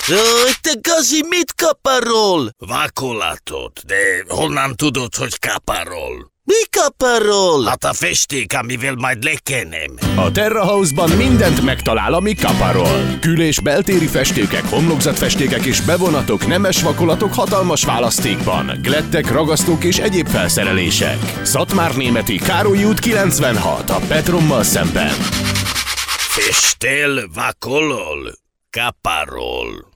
Jaj, te Gazi, mit kaparol? Vakolatot, de honnan tudod, hogy kaparol? Mi kaparol? Hát a festék, amivel majd lekenem. A Terra House-ban mindent megtalál, ami kaparol. Kül- és beltéri festékek, homlokzatfestékek és bevonatok, nemes vakolatok hatalmas választékban, glettek, ragasztók és egyéb felszerelések. Szatmárnémeti Károlyi út 96, a Petrommal szemben. Festél, vakolol, kaparol.